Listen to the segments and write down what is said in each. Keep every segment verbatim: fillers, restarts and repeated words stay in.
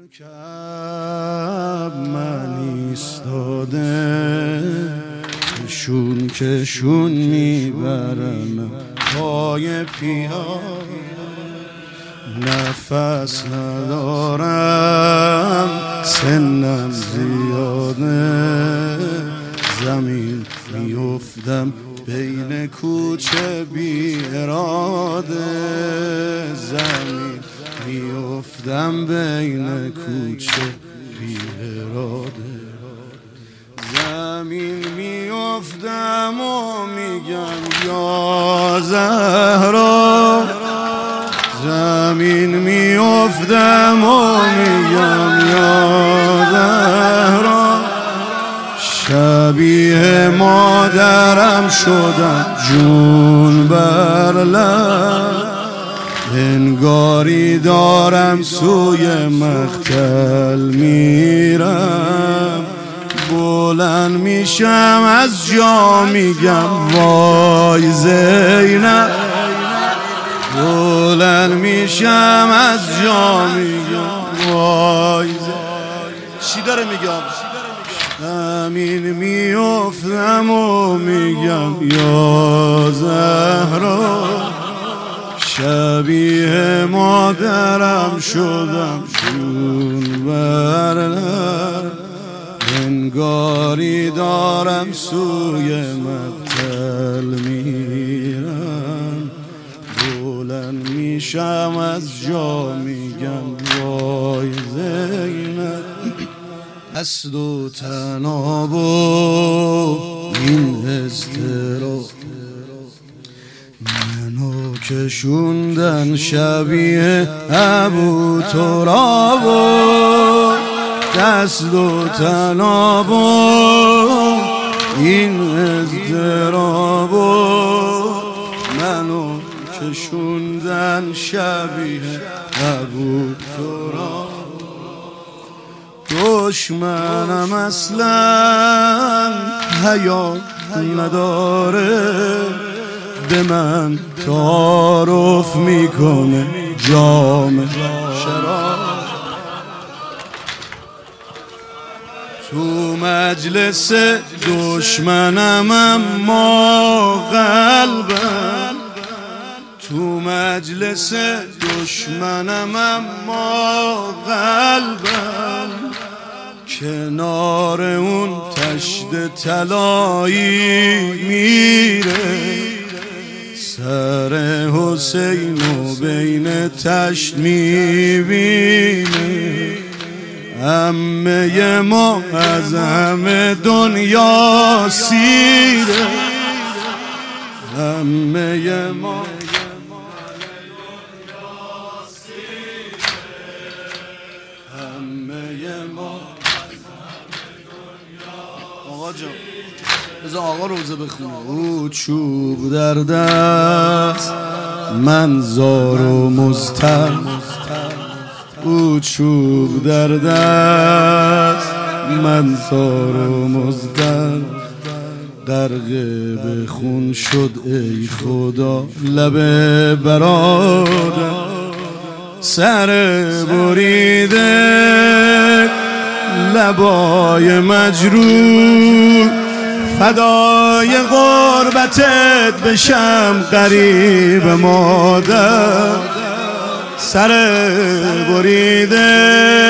مرکب من ایستاده کشون کشون میبرم پای پیاده، نفس ندارم سنم زیاده، زمین میافتم بین کوچه بی اراده، زمین میافتم بین کوچه بی اراده، زمین میافتم و میگم یا زهرا، زمین میافتم و میگم یا زهرا، شبیه مادرم شدم جون بر لب، انگاری دارم سوی مقتل میرم، بلند میشم از جا میگم وای زینب، بلند میشم از جا میگم وای زینب. چی داره میگم؟ زمین میافتم و میگم یا زهرا، شبیه مادرم شدم جون بر لب، انگاری دارم سوی مقتل میرم، بلند میشم از جا میگم وای زینب. دست و تناب و این اضطراب منو کشوندن شبیه ابو تراب، دست و تناب و این اضطراب منو کشوندن شبیه ابو تراب، دشمنم اصلا حیا نداره، به من تعارف میکنه جام شراب، تو مجلس دشمنم اما قلبم، تو مجلس دشمنم اما قلبم، کنار اون تشت طلایی میره، سر حسین و بین تشت میبینه، عمه ما از همه دنیا سیره، عمه ما آقا جان بذار آقا روزه بخونه. او چوب در دست من زار و مضطر، او چوب در دست من زار و مضطر، غرق به خون شد ای خدا لب برادر، سر بریده لبای مجروح، فدای غربتت بشم غریب مادر، سر بریده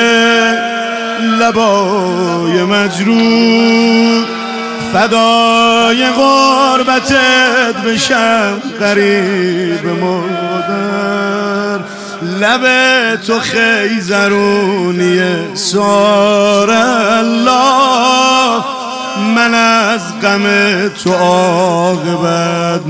لبای مجروح، فدای غربتت بشم غریب مادر، لب تو خیزرونیه سار الله، من از غم تو عاقبت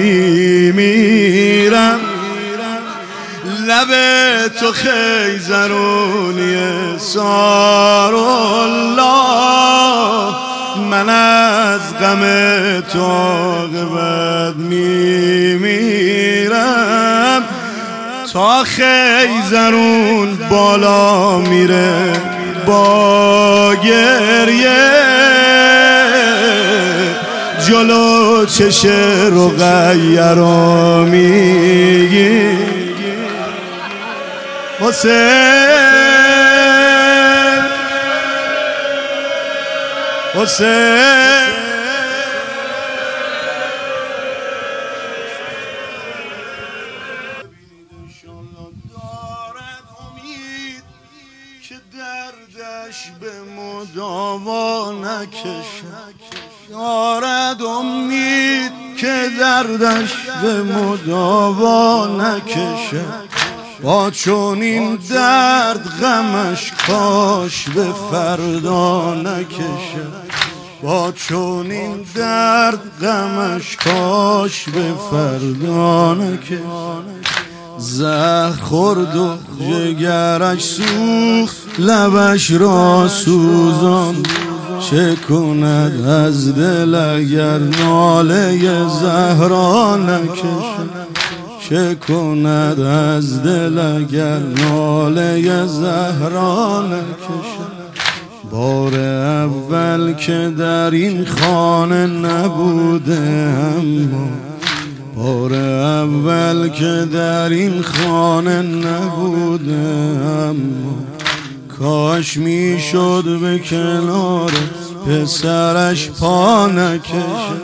میمیرم، لب تو خیزرونیه سار الله، من از غم تو عاقبت میمیرم، تا خیزرون بالا میره با گریه، جلو چش رقیه میگی حسین حسین که دردش به مداوا نکشد، دارد امید که دردش به مداوا نکشد، با چون این درد غمش کاش به فردا نکشد، با چون این درد غمش کاش به فردا نکشد. زهر خورد و جگرش سوخت، لبش را سوزان، چه کند از دل اگر ناله زهرا نکشد، چه کند از دل اگر ناله زهرا نکشد. بار اول که در این خانه نبوده، اما بار اول که در این خانه نبوده، اما کاش میشد به کنار پسرش پا نکشد،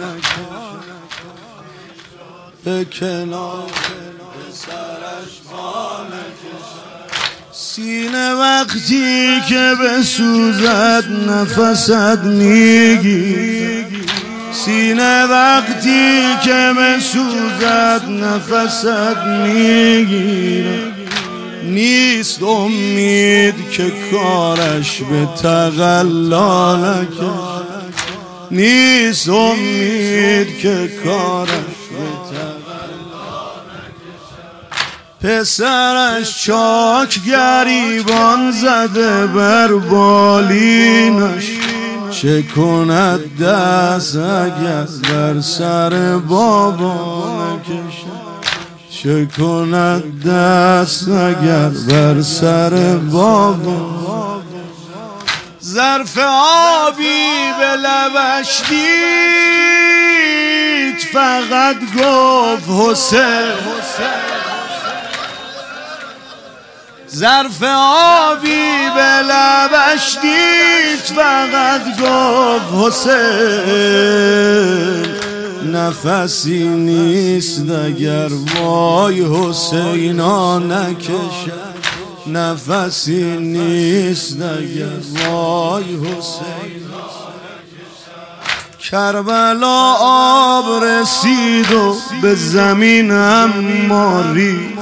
به کنار پسرش پا نکشد. سینه وقتی که بسوزد نفست میگی، سینه وقتی که بسوزد نفست میگیره، نیست امید که کارش به تقلا نکشد، نیست امید که کارش به تقلا نکشد. پسرش چاک گریبان زده بر بالینش، چه کند دست اگر بر سر بابا نکشد، چه کند دست اگر بر سر بابا. ظرف آبی به لبش دید، فقط گفت حسین، ظرف آبی به لبش دید، فقط گفت حسین، نفسی نیست اگر وای حسینا نکشد، نفسی نیست اگر وای حسینا نکشد. کربلا آب رسید و به زمین اما ریخت،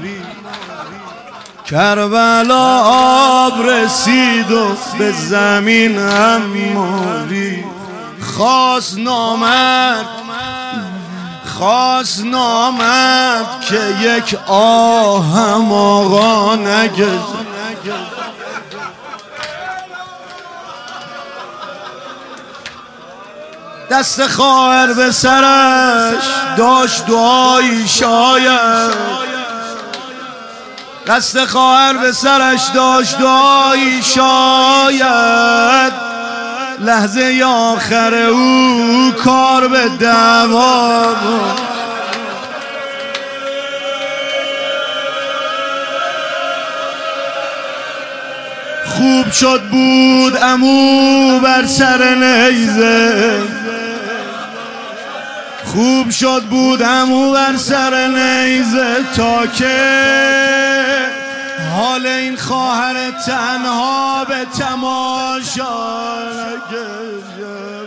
کربلا آب رسید و به زمین اما ریخت. خواست نامرد، خواست نامرد که یک آهم آقا نگذارد، دست خواهر به سرش داشت دعایی شاید، دست خواهر به سرش داشت دعایی شاید، لحظه آخر او کار به دعوا بود. خوب شد بود عمو بر سر نیزه، خوب شد بود عمو بر سر نیزه، تا که حال این خواهر تنها به تماشا نکشد.